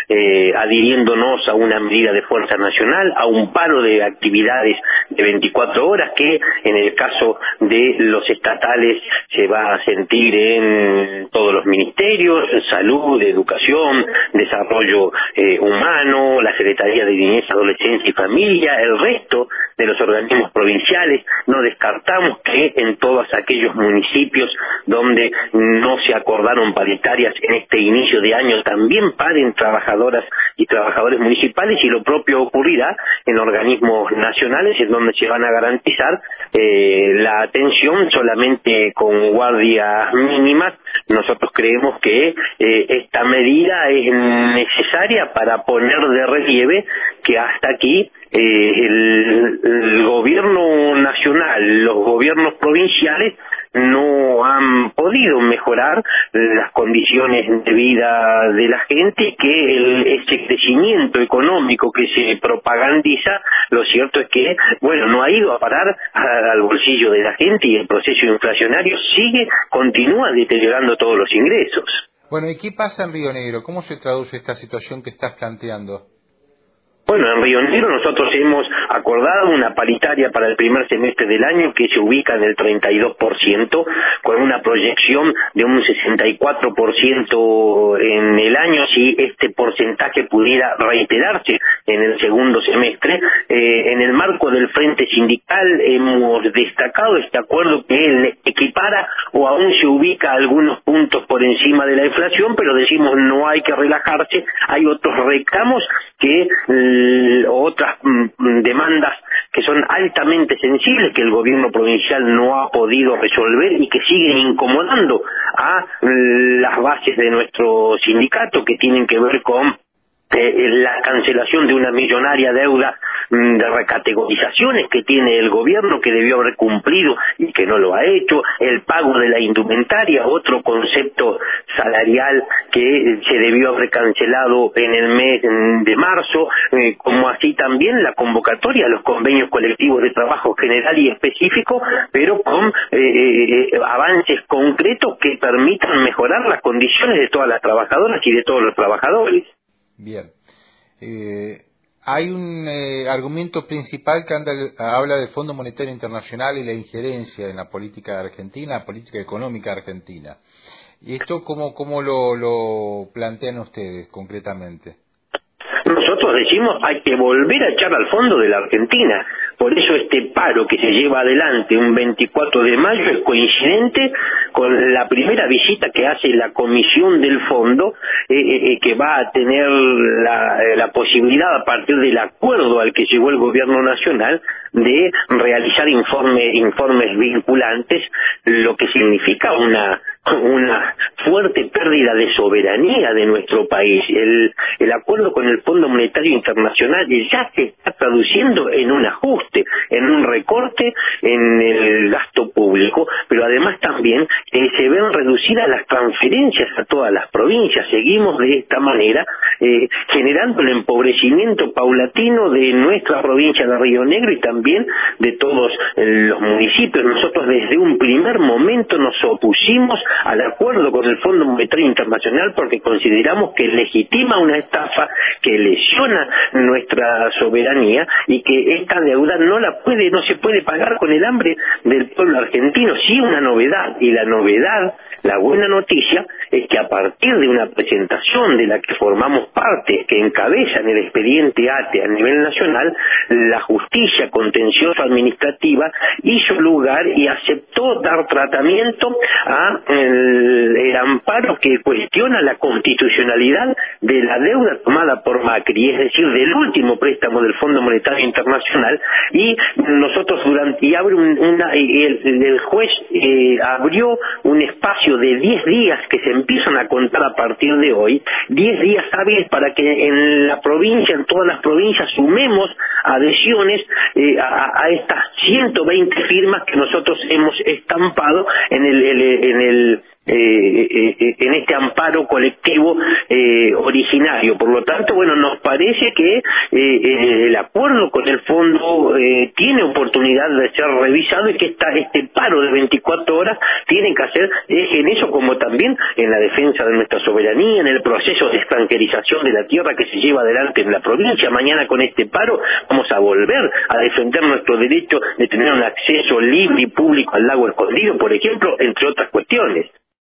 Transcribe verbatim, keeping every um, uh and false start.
eh, adhiriéndonos a una medida de fuerza nacional, a un paro de actividades de veinticuatro horas que en el caso de los estatales se va a sentir en todos los ministerios, salud, educación, desarrollo eh, humano, la Secretaría de Niñez, Adolescencia y Familia, el resto de los organismos provinciales. No descartamos que en todos aquellos municipios donde no se acordaron paritarias en este inicio de año también paren trabajadoras y trabajadores municipales, y lo propio ocurrirá en organismos nacionales en donde se van a garantizar eh, la atención solamente con guardias mínimas. Nosotros creemos que eh, esta medida es necesaria para poner de relieve que hasta aquí eh, el, el gobierno nacional, los gobiernos provinciales no han podido mejorar las condiciones de vida de la gente, que el, ese crecimiento económico que se propagandiza, lo cierto es que, bueno, no ha ido a parar a, al bolsillo de la gente, y el proceso inflacionario sigue, continúa deteriorando todos los ingresos. Bueno, ¿y qué pasa en Río Negro? ¿Cómo se traduce esta situación que estás planteando? Bueno, en Río Negro nosotros hemos acordado una paritaria para el primer semestre del año que se ubica en el treinta y dos por ciento, con una proyección de un sesenta y cuatro por ciento en el año, si este porcentaje pudiera reiterarse en el segundo semestre. Eh, en el marco del Frente Sindical hemos destacado este acuerdo que equipara o aún se ubica algunos puntos por encima de la inflación, pero decimos no hay que relajarse, hay otros reclamos que otras mm, demandas que son altamente sensibles que el gobierno provincial no ha podido resolver y que siguen incomodando a mm, las bases de nuestro sindicato, que tienen que ver con Eh, la cancelación de una millonaria deuda mm, de recategorizaciones que tiene el gobierno, que debió haber cumplido y que no lo ha hecho, el pago de la indumentaria, otro concepto salarial que se debió haber cancelado en el mes de marzo, eh, como así también la convocatoria a los convenios colectivos de trabajo general y específico, pero con eh, eh, avances concretos que permitan mejorar las condiciones de todas las trabajadoras y de todos los trabajadores. Bien. Eh, hay un eh, argumento principal que anda, habla del Fondo Monetario Internacional y la injerencia en la política argentina, la política económica argentina. ¿Y esto cómo, cómo lo, lo plantean ustedes concretamente? Nosotros decimos hay que volver a echar al fondo de la Argentina. Por eso este paro que se lleva adelante un veinticuatro de mayo es coincidente con la primera visita que hace la comisión del fondo, eh, eh, que va a tener la, la posibilidad, a partir del acuerdo al que llegó el gobierno nacional, de realizar informe, informes vinculantes, lo que significa una una fuerte pérdida de soberanía de nuestro país. El, el acuerdo con el Fondo Monetario Internacional ya se está traduciendo en un ajuste, en un recorte en el gasto público, pero además también eh, se ven reducidas las transferencias a todas las provincias. Seguimos de esta manera eh, generando el empobrecimiento paulatino de nuestra provincia de Río Negro y también de todos eh, los municipios. Nosotros desde un primer momento nos opusimos al acuerdo con el Fondo Monetario Internacional porque consideramos que legitima una estafa, que lesiona nuestra soberanía y que esta deuda no la puede, no se puede pagar con el hambre del pueblo argentino. Sí, una novedad, y la novedad, la buena noticia, es que a partir de una presentación de la que formamos parte, que encabezan el expediente ATE a nivel nacional, la justicia contencioso administrativa hizo lugar y aceptó dar tratamiento a el, el amparo que cuestiona la constitucionalidad de la deuda tomada por Macri, es decir, del último préstamo del Fondo Monetario Internacional, y nosotros durante y abre un, una el, el juez eh, abrió un espacio de diez días que se empiezan a contar a partir de hoy, diez días hábiles para que en la provincia, en todas las provincias, sumemos adhesiones eh, a, a estas ciento veinte firmas que nosotros hemos estampado en el, el en el eh, eh, en este amparo colectivo eh, originario. Por lo tanto, bueno, nos parece que eh, eh, el acuerdo con el fondo eh, tiene oportunidad de ser revisado y que esta, este paro de veinticuatro horas tiene que hacer eje en eso, como también en la defensa de nuestra soberanía, en el proceso de extranjerización de la tierra que se lleva adelante en la provincia. Mañana con este paro vamos a volver a defender nuestro derecho de tener un acceso libre y público al lago Escondido, por ejemplo, entre otras cuestiones.